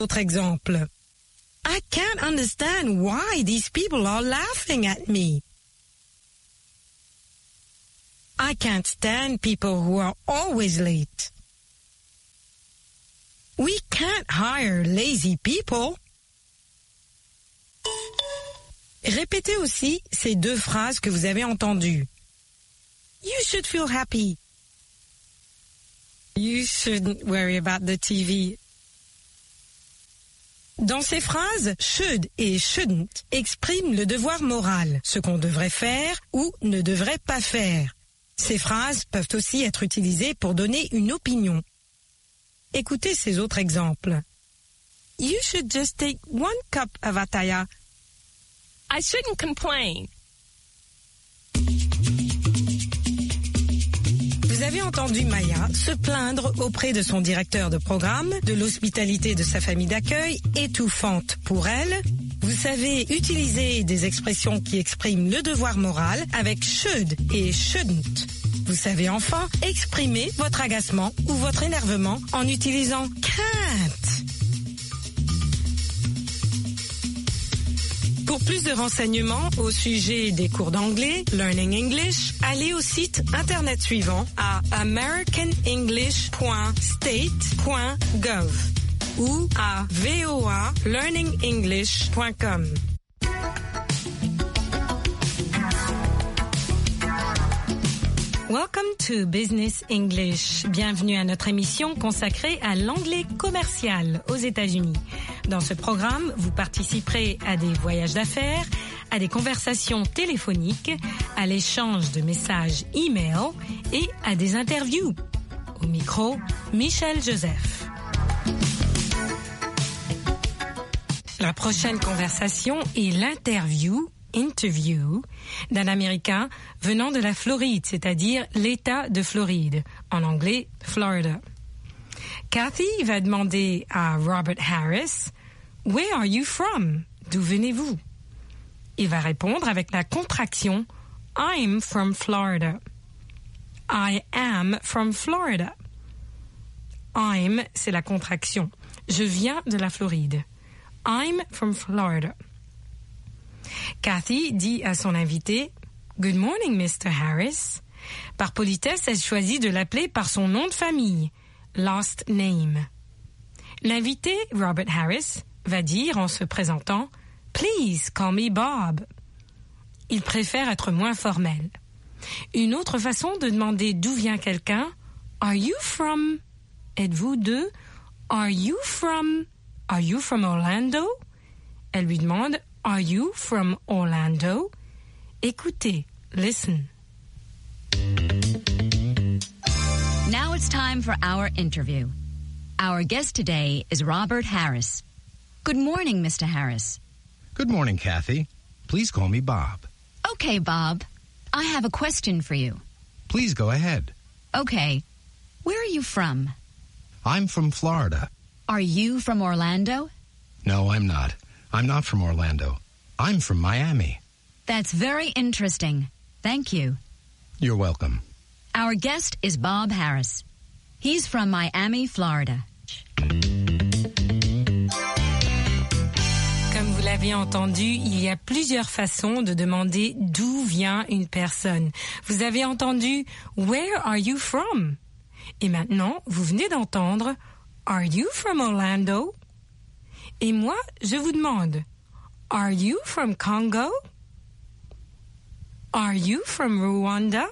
Autre exemple. I can't understand why these people are laughing at me. I can't stand people who are always late. We can't hire lazy people. Répétez aussi ces deux phrases que vous avez entendues. You should feel happy. You shouldn't worry about the TV. Dans ces phrases, should et shouldn't expriment le devoir moral, ce qu'on devrait faire ou ne devrait pas faire. Ces phrases peuvent aussi être utilisées pour donner une opinion. Écoutez ces autres exemples. You should just take 1 cup of ataya. I shouldn't complain. Vous avez entendu Maya se plaindre auprès de son directeur de programme de l'hospitalité de sa famille d'accueil, étouffante pour elle. Vous savez utiliser des expressions qui expriment le devoir moral avec should et shouldn't. Vous savez enfin exprimer votre agacement ou votre énervement en utilisant can't. Pour plus de renseignements au sujet des cours d'anglais, Learning English, allez au site internet suivant à americanenglish.state.gov ou à voalearningenglish.com. Welcome to Business English. Bienvenue à notre émission consacrée à l'anglais commercial aux États-Unis. Dans ce programme, vous participerez à des voyages d'affaires, à des conversations téléphoniques, à l'échange de messages e-mail et à des interviews. Au micro, Michel Joseph. La prochaine conversation est l'interview d'un Américain venant de la Floride, c'est-à-dire l'État de Floride, en anglais Florida. Kathy va demander à Robert Harris « Where are you from ?» D'où venez-vous? Il va répondre avec la contraction « I'm from Florida ». I am from Florida. I'm, c'est la contraction. Je viens de la Floride. I'm from Florida. Kathy dit à son invité « Good morning, Mr. Harris ». Par politesse, elle choisit de l'appeler par son nom de famille, last name. L'invité, Robert Harris, va dire en se présentant « Please call me Bob ». Il préfère être moins formel. Une autre façon de demander d'où vient quelqu'un « Are you from » Êtes-vous de « Are you from Orlando » Elle lui demande « Are you from Orlando? » Écoutez, listen. Now it's time for our interview. Our guest today is Robert Harris. Good morning, Mr. Harris. Good morning, Kathy. Please call me Bob. Okay, Bob. I have a question for you. Please go ahead. Okay. Where are you from? I'm from Florida. Are you from Orlando? No, I'm not. I'm not from Orlando. I'm from Miami. That's very interesting. Thank you. You're welcome. Our guest is Bob Harris. He's from Miami, Florida. Comme vous l'avez entendu, il y a plusieurs façons de demander d'où vient une personne. Vous avez entendu « Where are you from ?» Et maintenant, vous venez d'entendre « Are you from Orlando ?» Et moi, je vous demande, are you from Congo? Are you from Rwanda?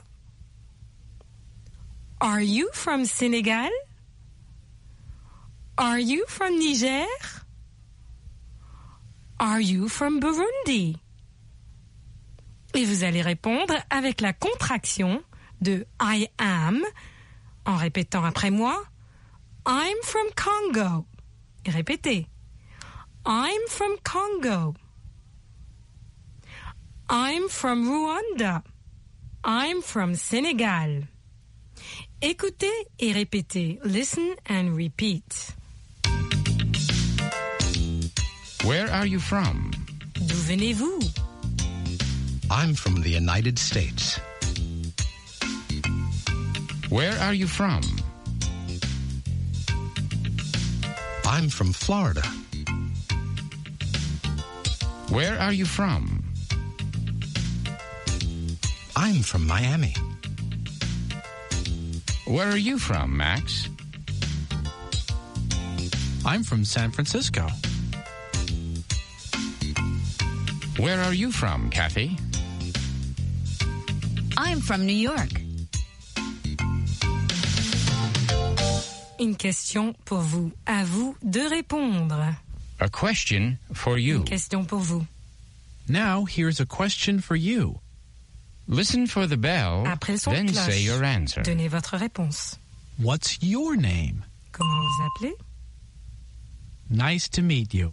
Are you from Senegal? Are you from Niger? Are you from Burundi? Et vous allez répondre avec la contraction de I am, en répétant après moi, I'm from Congo. Et répétez. I'm from Congo. I'm from Rwanda. I'm from Senegal. Écoutez et répétez. Listen and repeat. Where are you from? D'où venez-vous? I'm from the United States. Where are you from? I'm from Florida. Where are you from? I'm from Miami. Where are you from, Max? I'm from San Francisco. Where are you from, Kathy? I'm from New York. Une question pour vous. À vous de répondre. A question for you. Une question pour vous. Now, here's a question for you. Listen for the bell, Après le son then de cloche, say your answer. donnez votre réponse. What's your name? Comment vous appelez? Nice to meet you.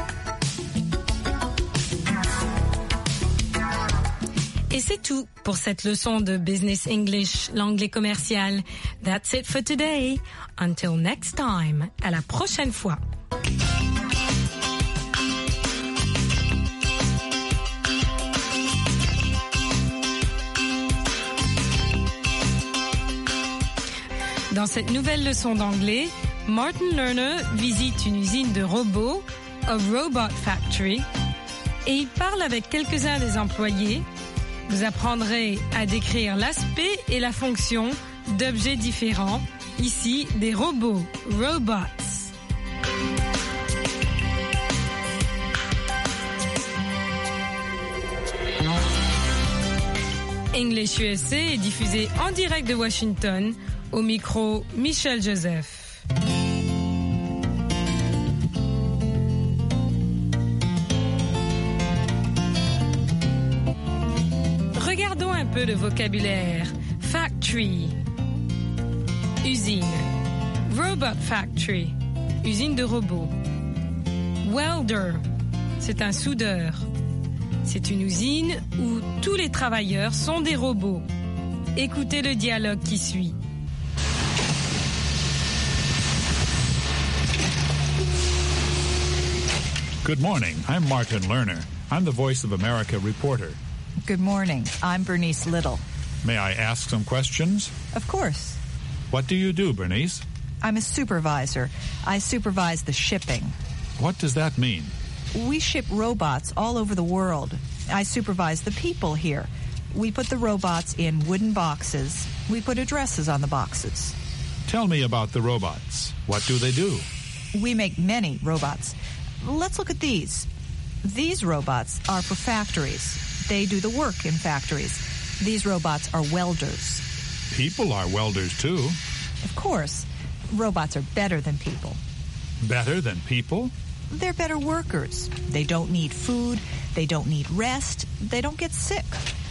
Et c'est tout pour cette leçon de Business English, l'anglais commercial. That's it for today. Until next time. À la prochaine fois. Dans cette nouvelle leçon d'anglais, Martin Lerner visite une usine de robots, a robot factory, et il parle avec quelques-uns des employés. Vous apprendrez à décrire l'aspect et la fonction d'objets différents, ici des robots, robots. English USA est diffusé en direct de Washington, au micro Michel Joseph. Regardons un peu le vocabulaire. Factory, usine. Robot factory, usine de robots. Welder, c'est un soudeur. C'est une usine où tous les travailleurs sont des robots. Écoutez le dialogue qui suit. Good morning. I'm Martin Lerner. I'm the Voice of America reporter. Good morning. I'm Bernice Little. May I ask some questions? Of course. What do you do, Bernice? I'm a supervisor. I supervise the shipping. What does that mean? We ship robots all over the world. I supervise the people here. We put the robots in wooden boxes. We put addresses on the boxes. Tell me about the robots. What do they do? We make many robots. Let's look at these. These robots are for factories. They do the work in factories. These robots are welders. People are welders, too. Of course. Robots are better than people. Better than people? They're better workers. They don't need food. They don't need rest. They don't get sick.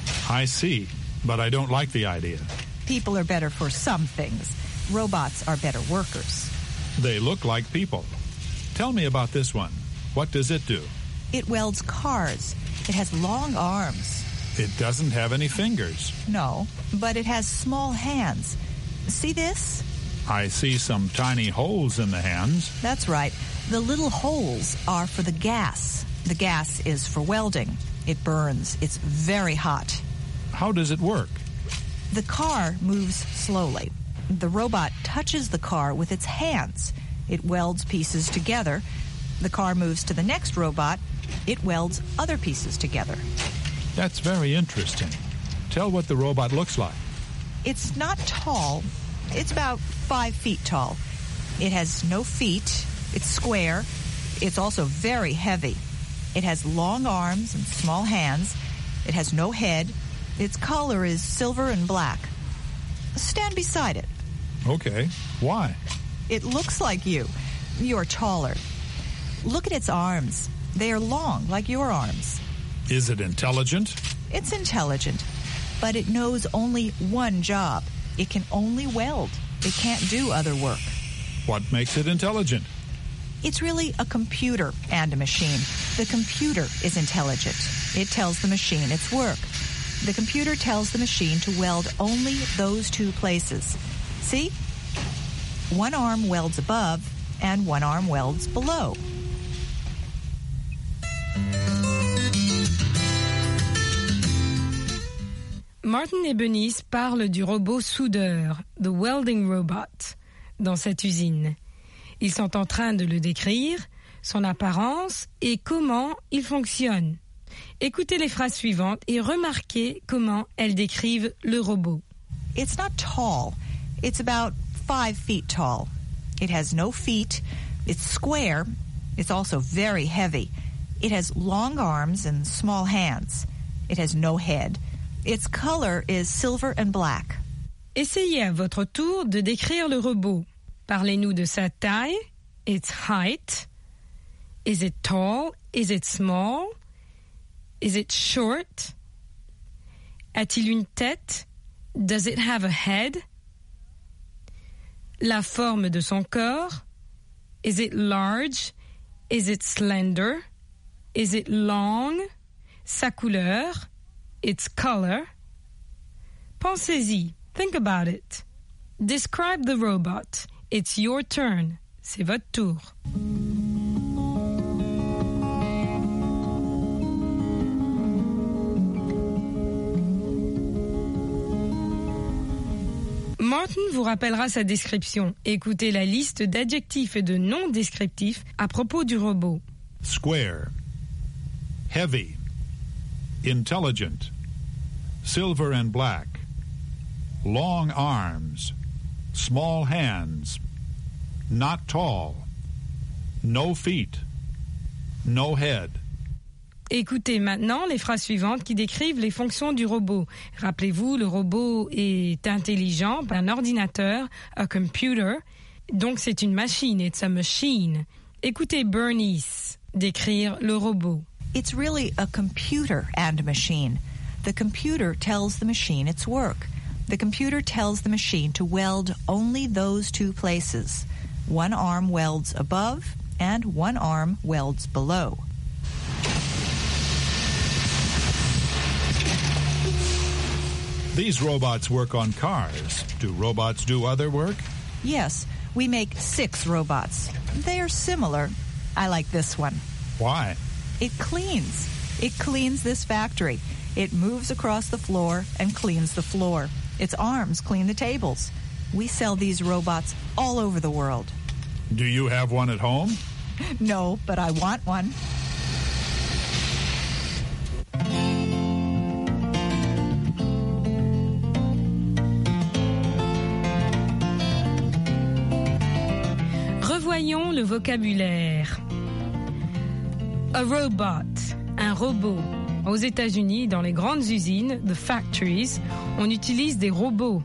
I see, but I don't like the idea. People are better for some things. Robots are better workers. They look like people. Tell me about this one. What does it do? It welds cars. It has long arms. It doesn't have any fingers. No, but it has small hands. See this? I see some tiny holes in the hands. That's right. The little holes are for the gas. The gas is for welding. It burns. It's very hot. How does it work? The car moves slowly. The robot touches the car with its hands. It welds pieces together. The car moves to the next robot. It welds other pieces together. That's very interesting. Tell what the robot looks like. It's not tall. It's about 5 feet tall. It has no feet. It's square. It's also very heavy. It has long arms and small hands. It has no head. Its color is silver and black. Stand beside it. Okay. Why? It looks like you. You're taller. Look at its arms. They are long, like your arms. Is it intelligent? It's intelligent, but it knows only one job. It can only weld. It can't do other work. What makes it intelligent? It's really a computer and a machine. The computer is intelligent. It tells the machine its work. The computer tells the machine to weld only those 2 places. See? One arm welds above, and one arm welds below. Martin et Bernice parlent du robot soudeur, the welding robot, dans cette usine. Ils sont en train de le décrire. son apparence et comment il fonctionne. Écoutez les phrases suivantes et remarquez comment elles décrivent le robot. It's not tall. It's about 5 feet tall. It has no feet. It's square. It's also very heavy. It has long arms and small hands. It has no head. Its color is silver and black. Essayez à votre tour de décrire le robot. Parlez-nous de sa taille, its height. Is it tall? Is it small? Is it short? A-t-il une tête? Does it have a head? La forme de son corps? Is it large? Is it slender? Is it long? Sa couleur? Its color? Pensez-y. Think about it. Describe the robot. It's your turn. C'est votre tour. Martin vous rappellera sa description. Écoutez la liste d'adjectifs et de noms descriptifs à propos du robot. Square, heavy, intelligent, silver and black, long arms, small hands, not tall, no feet, no head. Écoutez maintenant les phrases suivantes qui décrivent les fonctions du robot. Rappelez-vous, le robot est intelligent, un ordinateur, a computer, donc c'est une machine, it's a machine. Écoutez Bernice décrire le robot. It's really a computer and a machine. The computer tells the machine its work. The computer tells the machine to weld only those 2 places. One arm welds above and one arm welds below. These robots work on cars. Do robots do other work? Yes, we make 6 robots. They are similar. I like this one. Why? It cleans. It cleans this factory. It moves across the floor and cleans the floor. Its arms clean the tables. We sell these robots all over the world. Do you have one at home? No, but I want one. Revoyons le vocabulaire. A robot, un robot. Aux États-Unis, dans les grandes usines, the factories, on utilise des robots.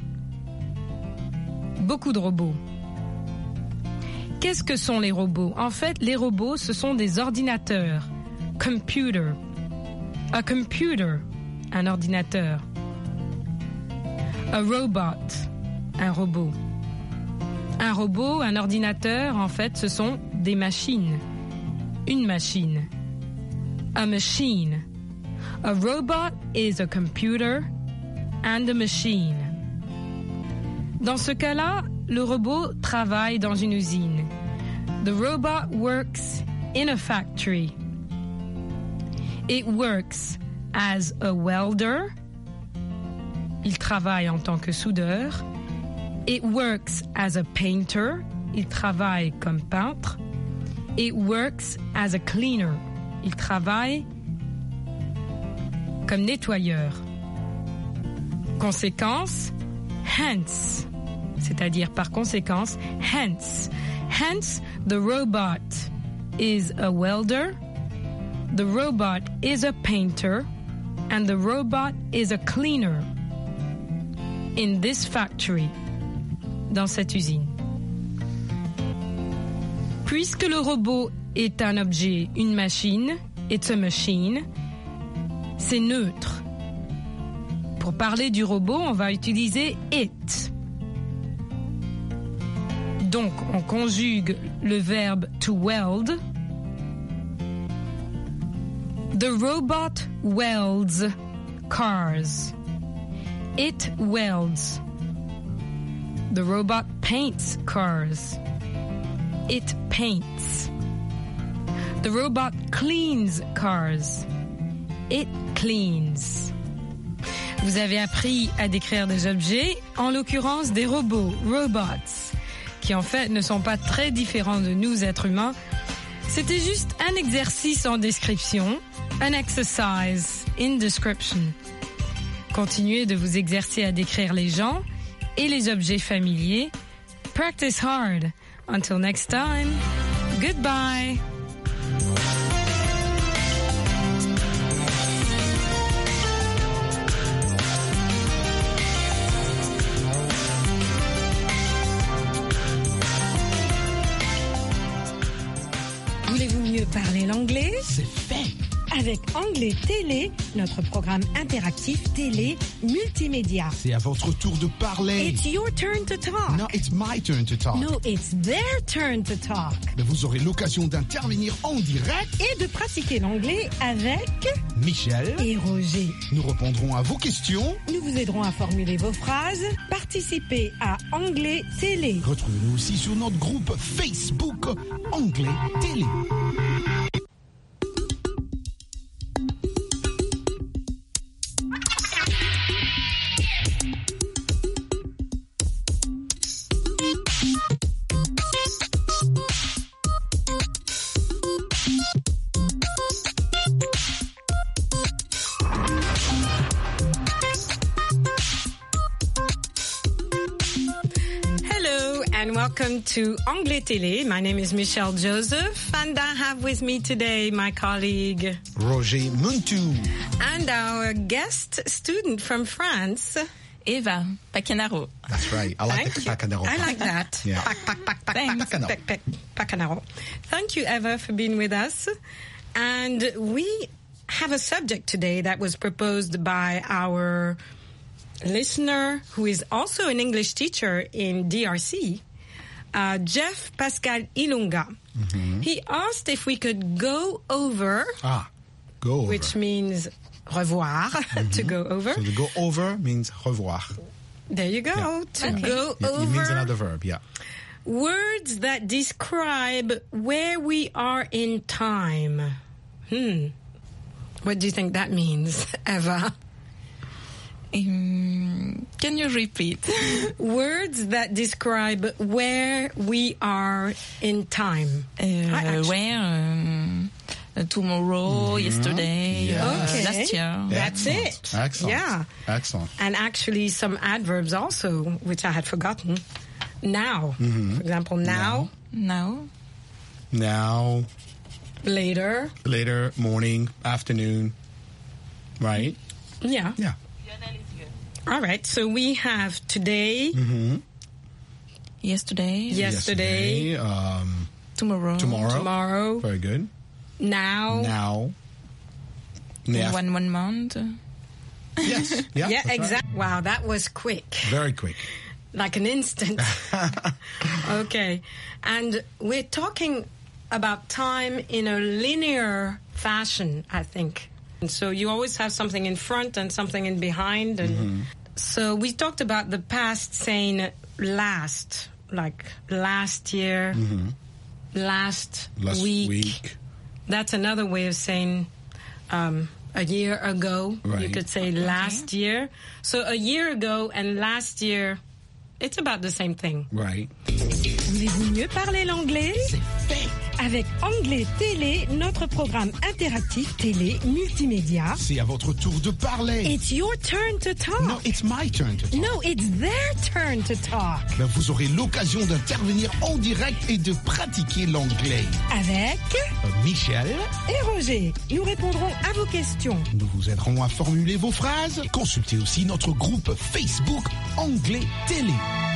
Beaucoup de robots. Qu'est-ce que sont les robots? En fait, les robots, ce sont des ordinateurs. Computer. A computer, un ordinateur. A robot, un robot. Un robot, un ordinateur, en fait, ce sont des machines. Une machine. A machine. A robot is a computer and a machine. Dans ce cas-là, le robot travaille dans une usine. The robot works in a factory. It works as a welder. Il travaille en tant que soudeur. It works as a painter. Il travaille comme peintre. It works as a cleaner. Il travaille comme nettoyeur. Conséquence, hence, c'est-à-dire par conséquence, hence. Hence, the robot is a welder, the robot is a painter, and the robot is a cleaner in this factory, dans cette usine. Puisque le robot est un objet, une machine, it's a machine, c'est neutre. Pour parler du robot, on va utiliser it. Donc, on conjugue le verbe to weld. The robot welds cars. It welds. The robot paints cars. It paints. The robot cleans cars. It cleans. Vous avez appris à décrire des objets, en l'occurrence des robots, robots, qui en fait ne sont pas très différents de nous êtres humains. C'était juste un exercice en description, an exercise in description. Continuez de vous exercer à décrire les gens et les objets familiers. Practice hard. Until next time, goodbye. Voulez-vous mieux parler l'anglais? C'est fait. Avec Anglais Télé, notre programme interactif télé multimédia. C'est à votre tour de parler. It's your turn to talk. No, it's my turn to talk. No, it's their turn to talk. Mais vous aurez l'occasion d'intervenir en direct. Et de pratiquer l'anglais avec Michel et Roger. Nous répondrons à vos questions. Nous vous aiderons à formuler vos phrases. Participez à Anglais Télé. Retrouvez-nous aussi sur notre groupe Facebook Anglais Télé. Welcome to Anglais Télé. My name is Michelle Joseph, and I have with me today my colleague Roger Muntu and our guest student from France, Eva Pacanaro. That's right. I like the Pacanaro. I like that. Yeah. Pacanaro. Thank you, Eva, for being with us. And we have a subject today that was proposed by our listener, who is also an English teacher in DRC, Jeff Pascal Ilunga. Mm-hmm. He asked if we could go over. Go over. Which means revoir, mm-hmm. To go over. So to go over means revoir. There you go. Yeah. To go over. It means another verb, yeah. Words that describe where we are in time. What do you think that means, Eva? Can you repeat? Words that describe where we are in time. Where? Tomorrow, yesterday, last year. That's it. Excellent. Yeah. Excellent. And actually some adverbs also, which I had forgotten. Now. Mm-hmm. For example, now. Now. Later. Later, morning, afternoon. Right? Yeah. Yeah. All right, so we have today, yesterday, tomorrow, very good, now, 1 month, yes, yeah, exactly. Right. Wow, that was quick, very quick, like an instant. Okay, and we're talking about time in a linear fashion, I think. And so you always have something in front and something in behind. And so we talked about the past saying last, like last year, last week. That's another way of saying a year ago. Right. You could say last year. So a year ago and last year, it's about the same thing. Right. Voulez-vous mieux parler l'anglais? C'est fait. Avec Anglais Télé, notre programme interactif télé multimédia. C'est à votre tour de parler. It's your turn to talk. No, it's my turn to talk. No, it's their turn to talk. Ben, vous aurez l'occasion d'intervenir en direct et de pratiquer l'anglais. Avec Michel et Roger. Nous répondrons à vos questions. Nous vous aiderons à formuler vos phrases. Consultez aussi notre groupe Facebook Anglais Télé.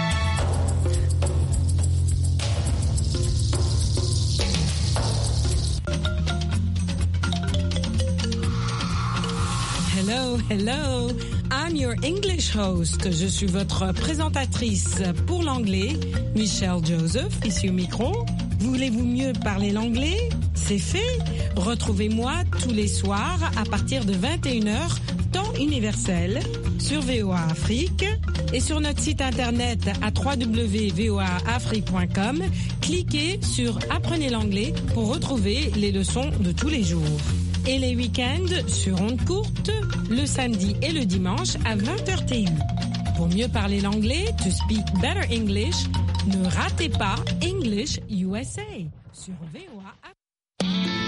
Hello, I'm your English host. Je suis votre présentatrice pour l'anglais, Michelle Joseph, ici au micro. Voulez-vous mieux parler l'anglais? C'est fait. Retrouvez-moi tous les soirs à partir de 21h, temps universel, sur VOA Afrique et sur notre site internet à www.voaafrique.com. Cliquez sur Apprenez l'anglais pour retrouver les leçons de tous les jours. Et les week-ends sur ondes courtes, le samedi et le dimanche à 20h TU. Pour mieux parler l'anglais, to speak better English, ne ratez pas English USA sur VOA.